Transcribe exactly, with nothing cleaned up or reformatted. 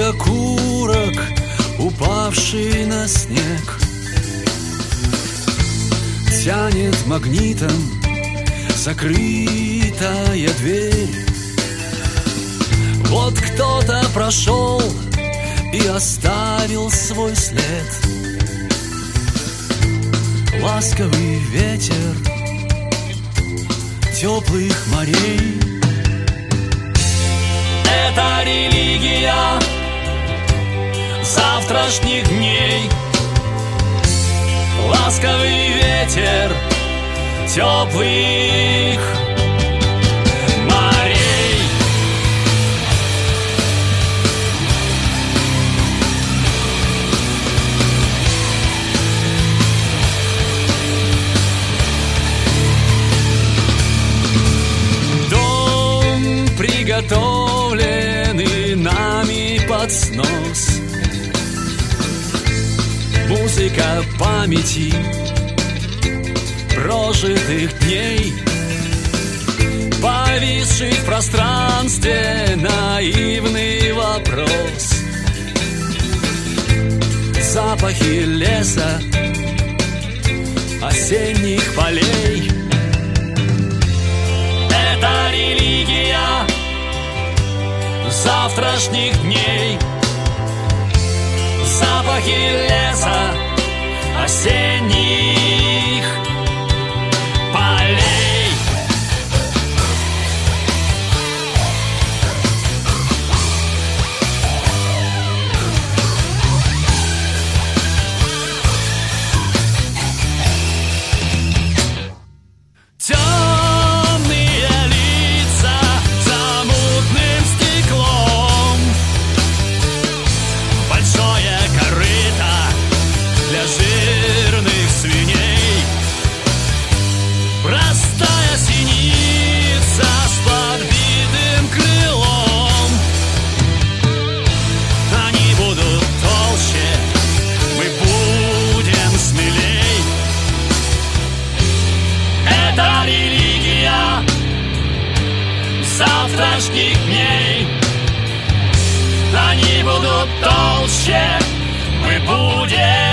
окурок, упавший на снег, тянет магнитом закрытая дверь. Вот кто-то прошел и оставил свой след. Ласковый ветер теплых морей. Это религия завтрашних дней. Ласковый ветер теплых морей. Дом приготовленный нами под снос. Музыка памяти прожитых дней, повисший в пространстве наивный вопрос. Запахи леса, осенних полей. Это религия завтрашних дней. Запахи леса, осенних полей. Темные лица за мутным стеклом. Большое корыто для жирных свиней. Простая синица с подбитым крылом. Они будут толще, мы будем смелей. Это религия завтрашних дней. Они будут толще, мы будем